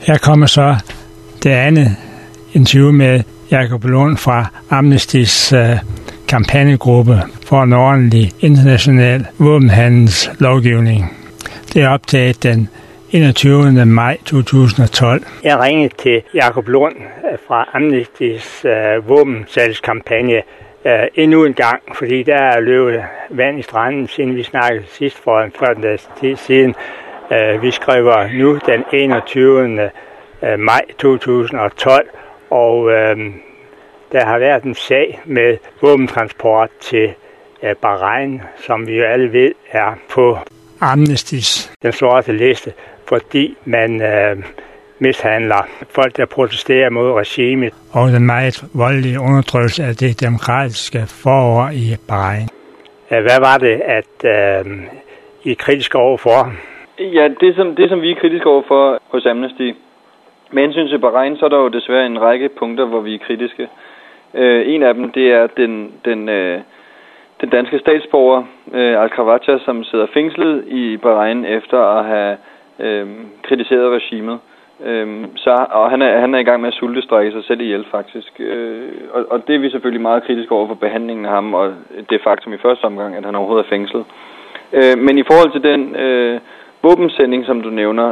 Her kommer så det andet interview med Jakob Lund fra Amnestys kampagnegruppe for en ordentlig international våbenhandelslovgivning. Det er optaget den 21. maj 2012. Jeg ringede til Jakob Lund fra Amnestys våbensalgskampagne endnu en gang, fordi der er løbet vand i stranden, siden vi snakkede sidst for en tid siden. Vi skriver nu den 21. maj 2012, og der har været en sag med våbentransport til Bahrain, som vi jo alle ved er på Amnestys den sorte liste, fordi man mishandler folk, der protesterer mod regimet og den meget voldelige undertrykkelse af det demokratiske forår i Bahrain. Hvad var det, at I er kritiske overfor? Ja, det som vi er kritiske overfor hos Amnesty, med hensyn til Bahrain, så er der jo desværre en række punkter, hvor vi er kritiske. En af dem, det er den danske statsborger, Al-Khawaja, som sidder fængslet i Bahrain efter at have kritiseret regimet. Og han er i gang med at sultestrække sig selv ihjel, faktisk. Og det er vi selvfølgelig meget kritiske over for behandlingen af ham, og det faktum i første omgang, at han overhovedet er fængslet. Men i forhold til den våbensending, som du nævner,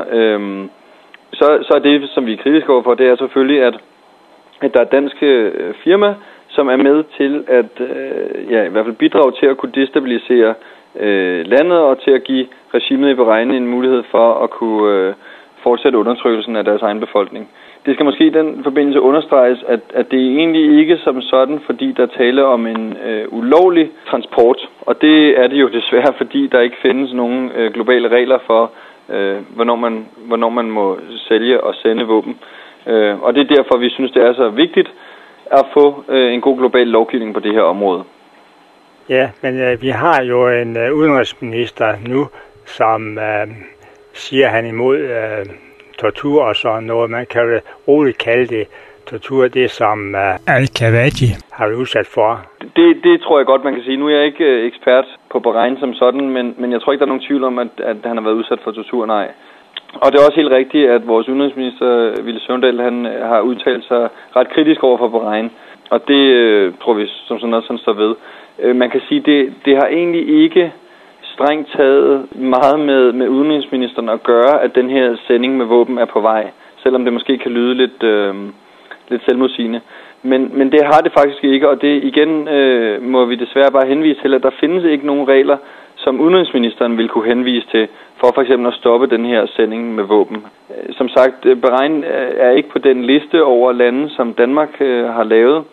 så er det, som vi er kritiske overfor, det er selvfølgelig, at der er et dansk firma, som er med til at i hvert fald bidrage til at kunne destabilisere landet og til at give regimet i Bahrain en mulighed for at kunne fortsætte undertrykkelsen af deres egen befolkning. Det skal måske i den forbindelse understreges, at det er egentlig ikke som sådan, fordi der taler om en ulovlig transport, og det er det jo desværre, fordi der ikke findes nogen globale regler for, hvornår man må sælge og sende våben. Og det er derfor, vi synes, det er så vigtigt at få en god global lovgivning på det her område. Ja, men vi har jo en udenrigsminister nu, som siger han imod tortur og sådan noget. Man kan jo roligt kalde det tortur, det som Al-Khawaja har været udsat for. Det tror jeg godt, man kan sige. Nu er jeg ikke ekspert på Bahrain som sådan, men jeg tror ikke, der er nogen tvivl om, at han har været udsat for tortur, nej. Og det er også helt rigtigt, at vores udenrigsminister, Villy Søvndal, han har udtalt sig ret kritisk over for Bahrain. Og det tror vi som sådan også står ved. Man kan sige, det har egentlig ikke strengt taget meget med udenrigsministeren at gøre, at den her sending med våben er på vej. Selvom det måske kan lyde lidt selvmodsigende. Men det har det faktisk ikke, og det igen må vi desværre bare henvise til, at der findes ikke nogen regler, som udenrigsministeren vil kunne henvise til, for eksempel at stoppe den her sending med våben. Som sagt, Bahrain er ikke på den liste over lande, som Danmark har lavet,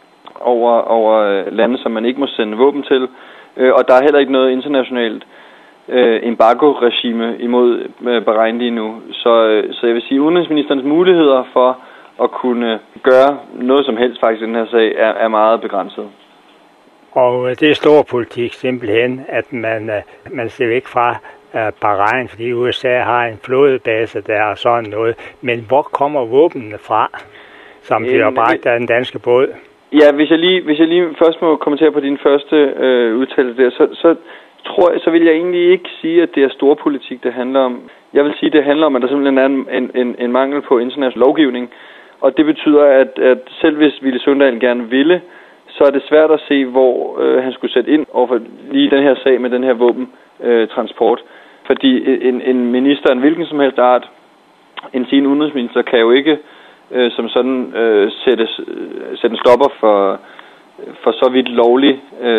over lande, som man ikke må sende våben til. Og der er heller ikke noget internationalt embargo-regime imod Bahrain lige nu. Så jeg vil sige, at udenrigsministerens muligheder for at kunne gøre noget som helst faktisk i den her sag er meget begrænset. Og det er stor politik simpelthen, at man ser væk fra Bahrain, fordi USA har en flådebase der og sådan noget. Men hvor kommer våbnene fra, som bliver bragt af den danske båd? Ja, hvis jeg lige først må kommentere på din første udtalelse der, så vil jeg egentlig ikke sige, at det er storpolitik, det handler om. Jeg vil sige, at det handler om, at der simpelthen er en mangel på international lovgivning. Og det betyder, at selv hvis Villy Søvndal gerne ville, så er det svært at se, hvor han skulle sætte ind overfor lige den her sag med den her våbentransport. Fordi en minister, en hvilken som helst art, en sin udenrigsminister, kan jo ikke som sådan sætte en stopper for så vidt lovlig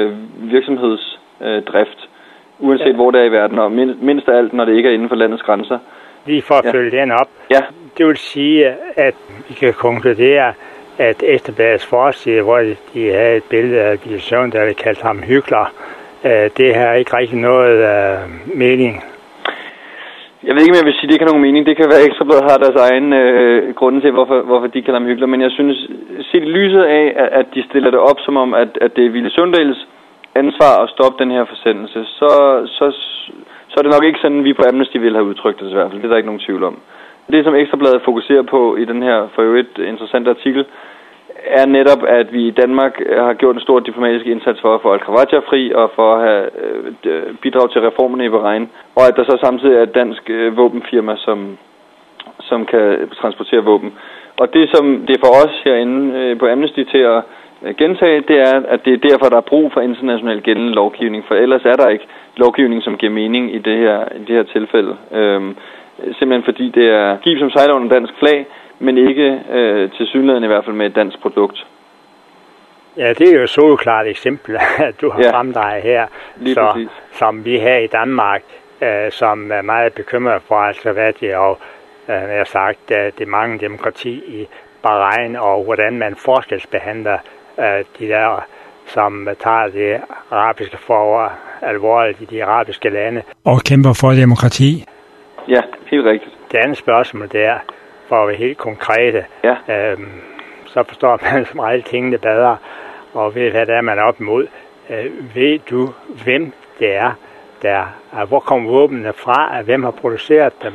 virksomhedsdrift, uanset hvor det er i verden, og mindst af alt, når det ikke er inden for landets grænser. Lige for at følge den op. Ja. Det vil sige, at vi kan konkludere, at Ekstrabladets forside, hvor de havde et billede af Villy Søvndal, der kaldte ham hykler, det har ikke rigtig noget mening. Jeg ved ikke, om jeg vil sige, at det ikke har nogen mening. Det kan være, at Ekstrabladet har deres egen grunde til, hvorfor de kalder ham hykler. Men jeg synes, set i lyset af, at de stiller det op som om, at det er Villy Søvndals ansvar at stoppe den her forsendelse, så er det nok ikke sådan, vi på Amnesty ville have udtrykt det i hvert fald. Det er der ikke nogen tvivl om. Det, som Ekstrabladet fokuserer på i den her for øvrigt interessante artikel, er netop, at vi i Danmark har gjort en stor diplomatisk indsats for at få Al-Khawaja fri og for at have bidrag til reformerne i Bahrain, og at der så samtidig er et dansk våbenfirma, som kan transportere våben. Og det, som det er for os herinde på Amnesty til at gentage, det er, at det er derfor, der er brug for international gældende lovgivning, for ellers er der ikke lovgivning, som giver mening i det her tilfælde. Simpelthen fordi det er skib, som sejler under dansk flag, men ikke tilsyneladende i hvert fald med et dansk produkt. Ja, det er jo så klart eksempel, at du har fremdrejet her, som vi her i Danmark, som er meget bekymret for, altså hvad det er, og jeg har sagt, det mange demokrati i Bahrain, og hvordan man forskelsbehandler de der, som tager det arabiske forår alvorligt i de arabiske lande. Og kæmper for demokrati. Ja, helt rigtigt. Det andet spørgsmål der, for at være helt konkrete, så forstår man som regel tingene bedre, og ved hvad det er, man er op imod. Ved du, hvem det er, hvor kommer våbnene fra, hvem har produceret dem?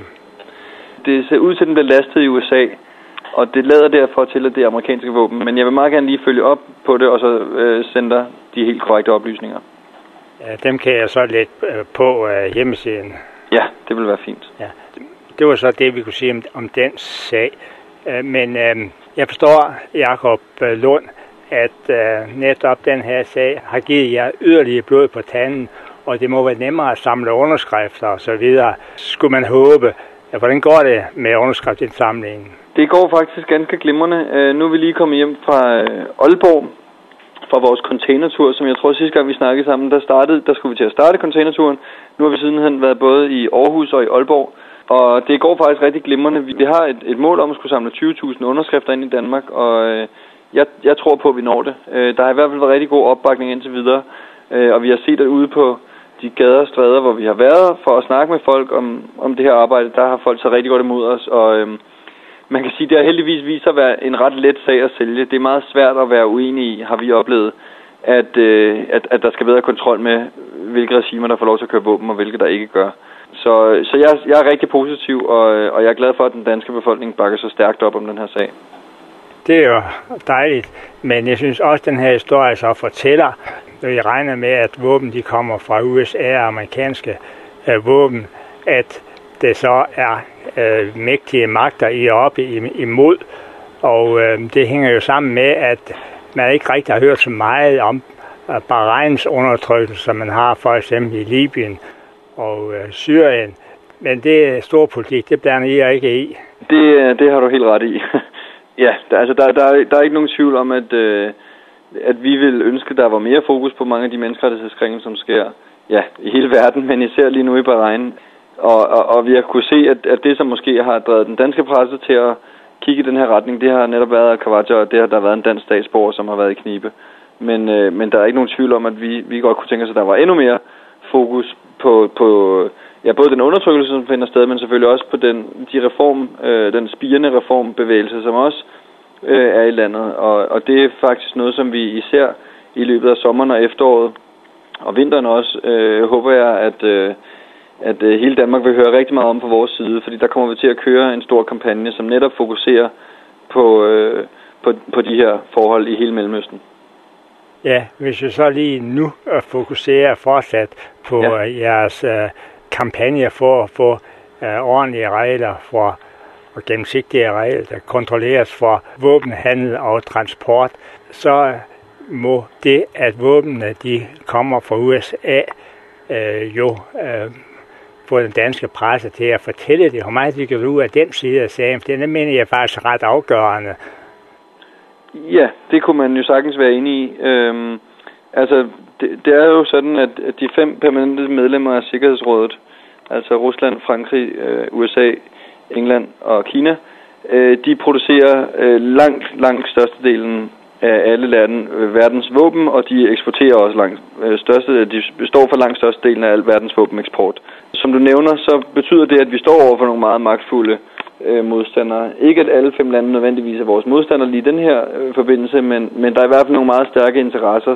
Det ser ud til, at den bliver lastet i USA, og det lader derfor til, at det er amerikanske våben. Men jeg vil meget gerne lige følge op på det, og så sende dig de helt korrekte oplysninger. Ja, dem kan jeg så lægge på hjemmesiden. Ja, det vil være fint. Ja. Det var så det, vi kunne sige om den sag. Men jeg forstår, Jakob Lund, at netop den her sag har givet jer yderligere blod på tanden, og det må være nemmere at samle underskrifter og så videre. Skulle man håbe, hvordan går det med underskriftsindsamlingen? Det går faktisk ganske glimrende. Nu er vi lige kommet hjem fra Aalborg, fra vores containertur, som jeg tror sidste gang vi snakkede sammen, der skulle vi til at starte containerturen. Nu har vi sidenhen været både i Aarhus og i Aalborg, og det går faktisk rigtig glimrende. Vi har et mål om at skulle samle 20.000 underskrifter ind i Danmark, og jeg tror på, at vi når det. Der har i hvert fald været rigtig god opbakning indtil videre, og vi har set, at ude på de gader og stræder, hvor vi har været for at snakke med folk om det her arbejde, der har folk så rigtig godt imod os, og man kan sige, at det har heldigvis vist sig at være en ret let sag at sælge. Det er meget svært at være uenig i, har vi oplevet, at der skal bedre kontrol med, hvilke regimer, der får lov til at køre våben, og hvilke der ikke gør. Så jeg er rigtig positiv, og jeg er glad for, at den danske befolkning bakker så stærkt op om den her sag. Det er jo dejligt, men jeg synes også, at den her historie så fortæller, når jeg regner med, at våben de kommer fra USA og amerikanske våben, at det så er mægtige magter, I er oppe imod, og det hænger jo sammen med, at man ikke rigtig har hørt så meget om Bahrains undertrykkelse, som man har for eksempel i Libyen og Syrien. Men det er stor politik, det blander I ikke i. Det har du helt ret i. Ja, der er ikke nogen tvivl om, at vi vil ønske, at der var mere fokus på mange af de menneskerettighedskrænkelser, som sker i hele verden, men især lige nu i Bahrain. Og vi har kunne se, at det, som måske har drevet den danske presse til at kigge i den her retning, det har netop været Khawaja, og det har der været en dansk statsborger, som har været i knibe. Men der er ikke nogen tvivl om, at vi godt kunne tænke os, at der var endnu mere fokus på både den undertrykkelse, som finder sted, men selvfølgelig også på den spirende reformbevægelse, som også er i landet. Og det er faktisk noget, som vi især i løbet af sommeren og efteråret og vinteren også håber jeg, at hele Danmark vil høre rigtig meget om på vores side, fordi der kommer vi til at køre en stor kampagne, som netop fokuserer på de her forhold i hele Mellemøsten. Ja, hvis vi så lige nu fokuserer fortsat på jeres kampagne for at få ordentlige regler for og gennemsigtige regler, der kontrolleres for våbenhandel og transport, så må det, at våbnene de kommer fra USA, få den danske presse til at fortælle det. Hvor meget vi kan ud af den side af sagen, for det mener jeg faktisk ret afgørende. Ja, det kunne man jo sagtens være enig i. Det er jo sådan, at de 5 permanente medlemmer af Sikkerhedsrådet, altså Rusland, Frankrig, USA, England og Kina, de producerer langt størstedelen af alle verdens våben, og de eksporterer også de står for langt størstedelen af al verdens våbeneksport. Som du nævner, så betyder det, at vi står over for nogle meget magtfulde modstandere. Ikke at alle 5 lande nødvendigvis er vores modstandere lige i den her forbindelse, men der er i hvert fald nogle meget stærke interesser,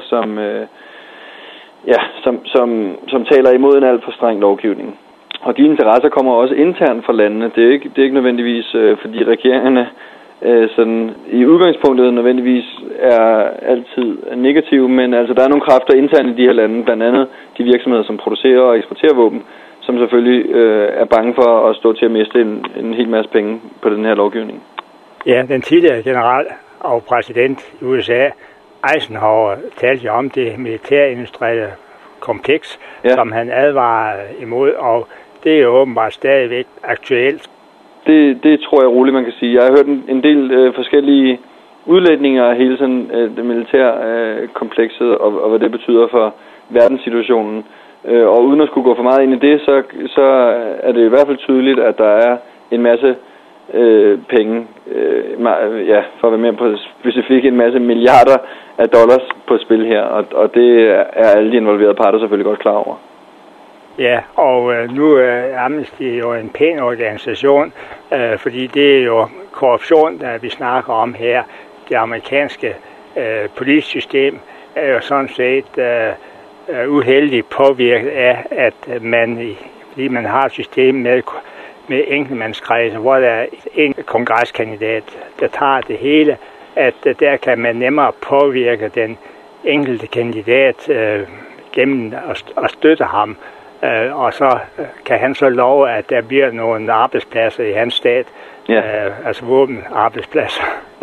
som taler imod en alt for streng lovgivning. Og de interesser kommer også internt fra landene. Det er ikke nødvendigvis, fordi regeringerne sådan i udgangspunktet nødvendigvis er altid negative, men altså der er nogle kræfter internt i de her lande, blandt andet de virksomheder, som producerer og eksporterer våben, som selvfølgelig er bange for at stå til at miste en hel masse penge på den her lovgivning. Ja, den tidligere general og præsident i USA, Eisenhower, talte jo om det militærindustrielle kompleks, som han advarer imod, og det er jo åbenbart stadigvæk aktuelt. Det tror jeg roligt, man kan sige. Jeg har hørt en del forskellige udlægninger af hele sådan det militære komplekset, og hvad det betyder for verdenssituationen. Og uden at skulle gå for meget ind i det, så er det i hvert fald tydeligt, at der er en masse penge, for at være mere på specifikt en masse milliarder af dollars på spil her, og det er alle de involverede parter selvfølgelig godt klar over. Ja, og nu er Amnesty jo en pæn organisation, fordi det er jo korruption, der vi snakker om her. Det amerikanske politsystem er jo sådan set uheldigt påvirket af, at fordi man har et system med enkeltmandskredse, hvor der er en kongreskandidat, der tager det hele, at der kan man nemmere påvirke den enkelte kandidat gennem at støtte ham. Og så kan han så love, at der bliver nogle arbejdspladser i hans stat, altså våbenarbejdspladser.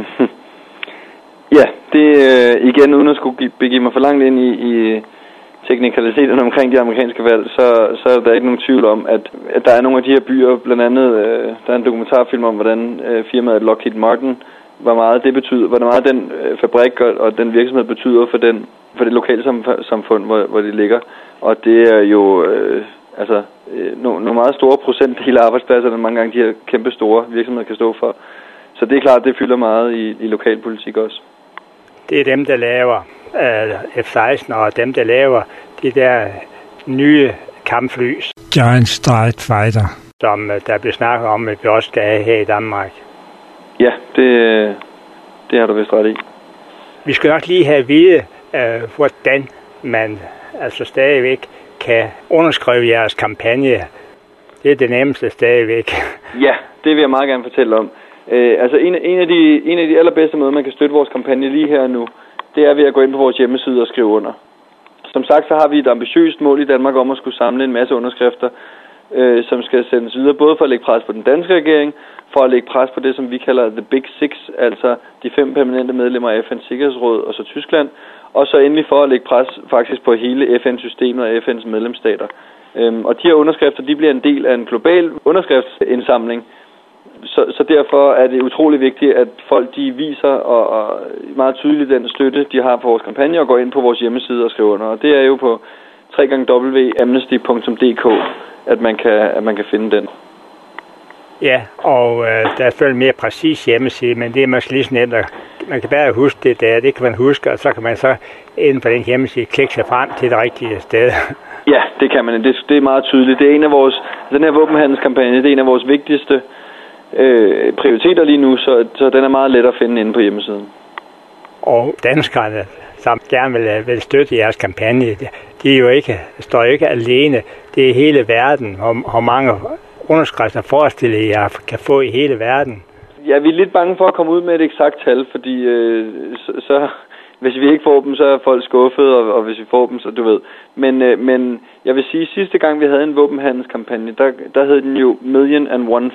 Ja, det igen, uden at skulle begive mig for langt ind i teknikaliteterne omkring de amerikanske valg, så er der ikke nogen tvivl om, at der er nogle af de her byer, blandt andet, der er en dokumentarfilm om, hvordan firmaet Lockheed Martin, hvor meget den fabrik og den virksomhed betyder for det lokale samfund, hvor de ligger. Og det er jo nogle meget store procentdele af arbejdspladser, mange gange de her kæmpe store virksomheder kan stå for. Så det er klart, det fylder meget i lokalpolitik også. Det er dem, der laver F-16, og dem, der laver de der nye kampfly. Joint Strike Fighter. Som der bliver snakket om, at vi også skal have her i Danmark. Ja, det har du vist ret i. Vi skal nok lige have at vide, hvordan man altså stadigvæk kan underskrive jeres kampagne. Det er det nemmeste stadigvæk. Ja, det vil jeg meget gerne fortælle om. En af de allerbedste måder, man kan støtte vores kampagne lige her nu, det er ved at gå ind på vores hjemmeside og skrive under. Som sagt, så har vi et ambitiøst mål i Danmark om at skulle samle en masse underskrifter, som skal sendes videre, både for at lægge pres på den danske regering, for at lægge pres på det, som vi kalder The Big Six, altså de 5 permanente medlemmer af FN's Sikkerhedsråd og så Tyskland, og så endelig for at lægge pres faktisk på hele FN-systemet og FN's medlemsstater. Og de her underskrifter, de bliver en del af en global underskriftsindsamling, så derfor er det utrolig vigtigt, at folk de viser og meget tydeligt den støtte, de har på vores kampagne, og går ind på vores hjemmeside og skriver under. Og det er jo på www.amnesty.dk, at man kan finde den. Ja, og der er selvfølgelig mere præcis hjemmeside, men det er måske lige så nemt, man kan bare huske det der, det kan man huske, og så kan man så inden for den hjemmeside klikke sig frem til det rigtige sted. Ja, det kan man. Det er meget tydeligt. Det er en af vores, den her våbenhandelskampagne, det er en af vores vigtigste prioriteter lige nu, så den er meget let at finde inde på hjemmesiden. Og danskerne, som gerne vil støtte jeres kampagne, de står jo ikke alene. Det er hele verden, hvor mange underskrifter forestiller jer kan få i hele verden. Ja, vi er lidt bange for at komme ud med et eksakt tal, fordi så hvis vi ikke får dem, så er folk skuffede, og hvis vi får dem, så du ved. Men jeg vil sige, sidste gang vi havde en våbenhandelskampagne, der hed den jo Million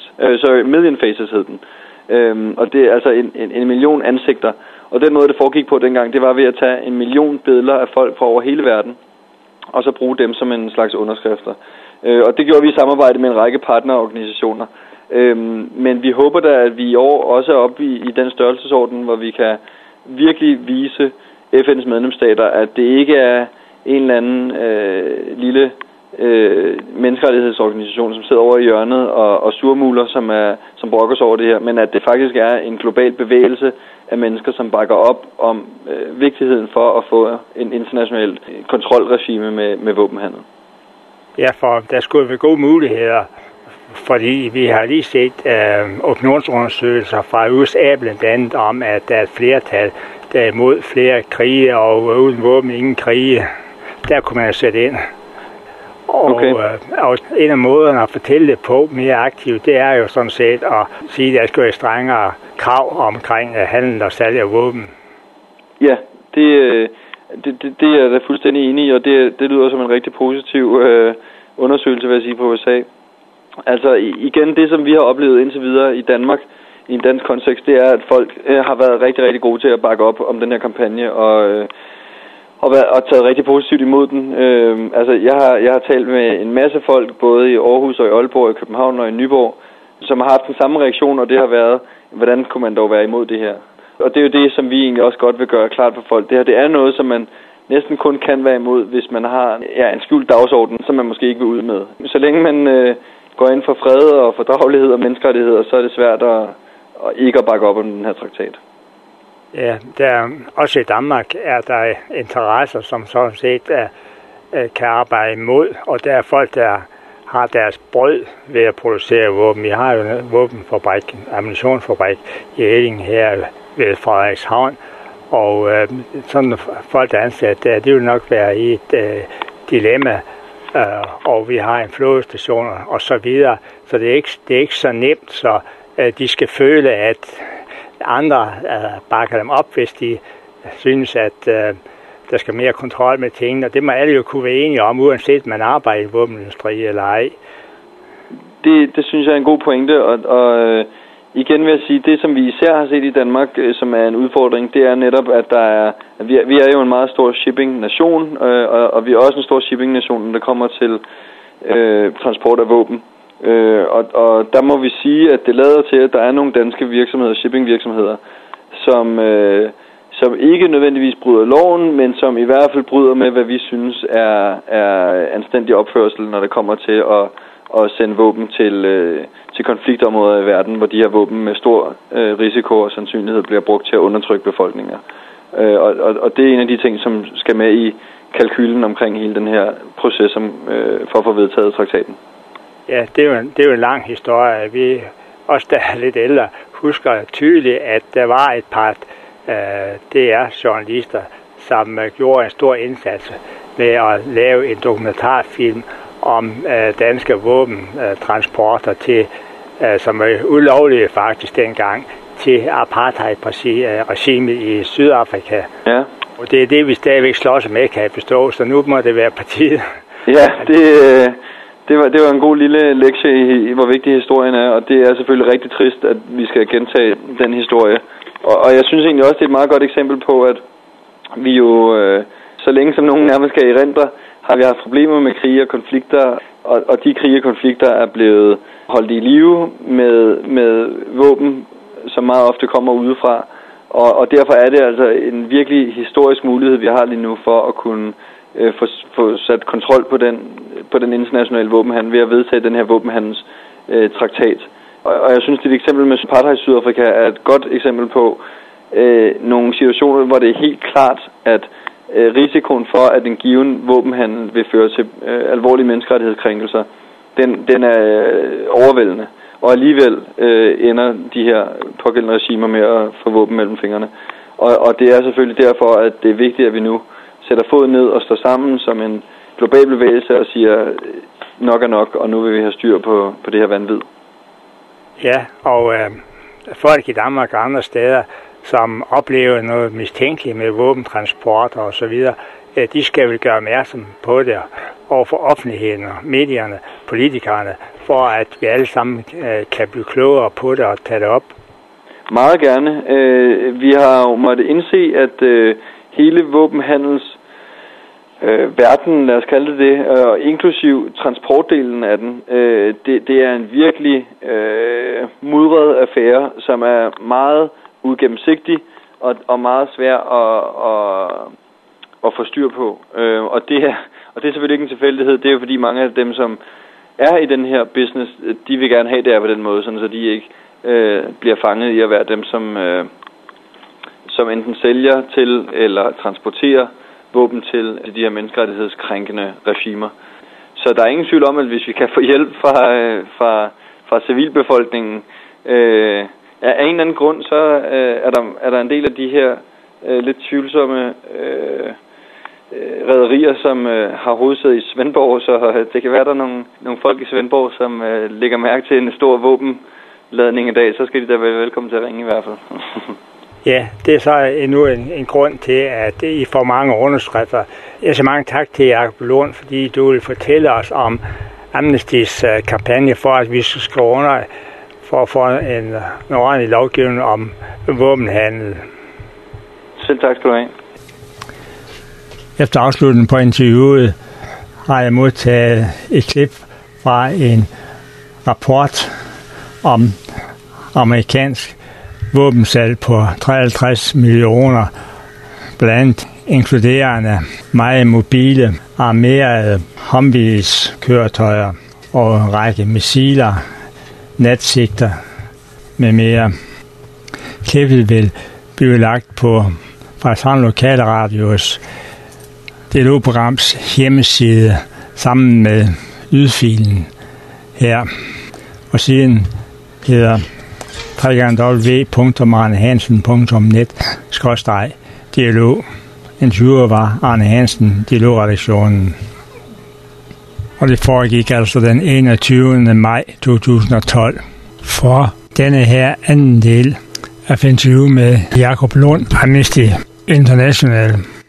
Faces hed den. Og det er altså en million ansigter. Og den måde, det foregik på dengang, det var ved at tage 1 million billeder af folk fra over hele verden, og så bruge dem som en slags underskrifter. Og det gjorde vi i samarbejde med en række partnerorganisationer. Men vi håber da, at vi i år også er oppe i den størrelsesorden, hvor vi kan virkelig vise FN's medlemsstater, at det ikke er en eller anden lille menneskerettighedsorganisation, som sidder over i hjørnet og surmuler, som brokker sig over det her, men at det faktisk er en global bevægelse af mennesker, som bakker op om vigtigheden for at få en international kontrolregime med våbenhandel. Ja, for der skulle være gode muligheder, fordi vi har lige set opinionsundersøgelser fra USA blandt andet om, at der er et flertal, der er imod flere krige, og uden våben ingen krige. Der kunne man sætte ind. Og en af måderne at fortælle det på mere aktivt, det er jo sådan set at sige, at der skal være strengere krav omkring handel og salg af våben. Ja, det er jeg da fuldstændig enig i, og det lyder som en rigtig positiv undersøgelse, vil jeg sige, på USA. Altså igen, det som vi har oplevet indtil videre i Danmark, i en dansk kontekst, det er, at folk har været rigtig, rigtig gode til at bakke op om den her kampagne, og taget rigtig positivt imod den. Altså jeg har talt med en masse folk, både i Aarhus og i Aalborg, i København og i Nyborg, som har haft den samme reaktion, og det har været, hvordan kunne man dog være imod det her? Og det er jo det, som vi egentlig også godt vil gøre klart for folk. Det her, det er noget, som man næsten kun kan være imod, hvis man har en skjult dagsorden, som man måske ikke vil ud med. Så længe man går ind for fred og fordragelighed og menneskerettigheder, så er det svært at ikke at bakke op om den her traktat. Ja, også i Danmark er der interesser, som sådan set kan arbejde imod, og der er folk, der har deres brød ved at producere våben. Vi har jo en våbenfabrik, en ammunitionsfabrik i Elling her ved Frederikshavn, og sådan folk, der ansat der, det vil nok være i et dilemma, og vi har en flådestation og så videre, så det er ikke så nemt, så de skal føle, at andre bakker dem op, hvis de synes, at der skal mere kontrol med tingene, og det må alle jo kunne være enige om, uanset man arbejder i våbenindustri eller ej. Det synes jeg er en god pointe, og igen vil jeg sige, det som vi især har set i Danmark, som er en udfordring, det er netop, at vi er jo en meget stor shipping-nation, og vi er også en stor shipping-nation, når det kommer til transport af våben. Og der må vi sige, at det lader til, at der er nogle danske virksomheder, shippingvirksomheder, som ikke nødvendigvis bryder loven, men som i hvert fald bryder med, hvad vi synes er anstændig opførsel, når det kommer til at sende våben til konfliktområder i verden, hvor de her våben med stor risiko og sandsynlighed bliver brugt til at undertrykke befolkninger. Og det er en af de ting, som skal med i kalkylen omkring hele den her proces for at få vedtaget traktaten. Ja, det er jo en lang historie. Vi, også der er lidt ældre, husker tydeligt, at der var et par DR-journalister, som gjorde en stor indsats med at lave en dokumentarfilm om danske våbentransporter til, som var ulovlige faktisk dengang, til apartheid-regimet i Sydafrika. Ja. Og det er det, vi stadigvæk slås med, kan jeg forstå, så nu må det være partiet. Ja, det var en god lille lektie i, hvor vigtig historien er, og det er selvfølgelig rigtig trist, at vi skal gentage den historie. Og jeg synes egentlig også, det er et meget godt eksempel på, at vi jo, så længe som nogen nærmest skal erindre, har vi haft problemer med krige og konflikter, og de krige og konflikter er blevet holdt i live med våben, som meget ofte kommer udefra. Og derfor er det altså en virkelig historisk mulighed, vi har lige nu for at kunne få sat kontrol på den internationale våbenhandel ved at vedtage den her våbenhandels traktat. Og jeg synes, det er et eksempel med apartheid Sydafrika er et godt eksempel på nogle situationer, hvor det er helt klart, at risikoen for, at en given våbenhandel vil føre til alvorlige menneskerettighedskrænkelser, den er overvældende. Og alligevel ender de her pågældende regimer med at få våben mellem fingrene. Og det er selvfølgelig derfor, at det er vigtigt, at vi nu sætter foden ned og står sammen som en global bevægelse og siger, nok er nok, og nu vil vi have styr på det her vanvid. Ja, og folk i Danmark og andre steder, som oplever noget mistænkeligt med våbentransporter og så videre, de skal vel gøre opmærksom på det overfor offentligheden og medierne, politikerne, for at vi alle sammen kan blive klogere på det og tage det op. Meget gerne. Vi har jo måttet indse, at hele våbenhandels verden, lad os kalde det, og inklusiv transportdelen af den, det er en virkelig mudret affære, som er meget ugennemsigtig og meget svær at få styr på. Og det er selvfølgelig ikke en tilfældighed. Det er jo fordi mange af dem, som er i den her business, de vil gerne have det på den måde, sådan så de ikke bliver fanget i at være dem, som enten sælger til eller transporterer våben til de her menneskerettighedskrænkende regimer. Så der er ingen tvivl om, at hvis vi kan få hjælp fra civilbefolkningen, af en eller anden grund, så er der en del af de her lidt tvivlsomme rederier, som har hovedsæde i Svendborg, så det kan være, der er nogle folk i Svendborg, som lægger mærke til en stor våbenladning i dag, så skal de da være velkommen til at ringe i hvert fald. Ja, det er så endnu en grund til, at I får mange underskrifter. Jeg siger mange tak til Jakob Lund, fordi du vil fortælle os om Amnestys kampagne for, at vi skal skrive under for at få en ordentlig lovgivning om våbenhandel. Selv tak skal du have. Efter afslutningen på interviewet har jeg modtaget et klip fra en rapport om amerikansk våbensalg på 53 millioner, blandt andet inkluderende meget mobile, armerede Humvees-køretøjer og en række missiler, natsigter med mere. Klippet vil blive lagt på Frederikshavn Lokalradios DLO-programs hjemmeside sammen med lydfilen her. Og siden hedder www.arnehansen.net/DLO. Interviewer var Arne Hansen, DLO-redaktionen. Og det foregik altså den 21. maj 2012. For denne her anden del af interview med Jakob Lund, Amnesty International.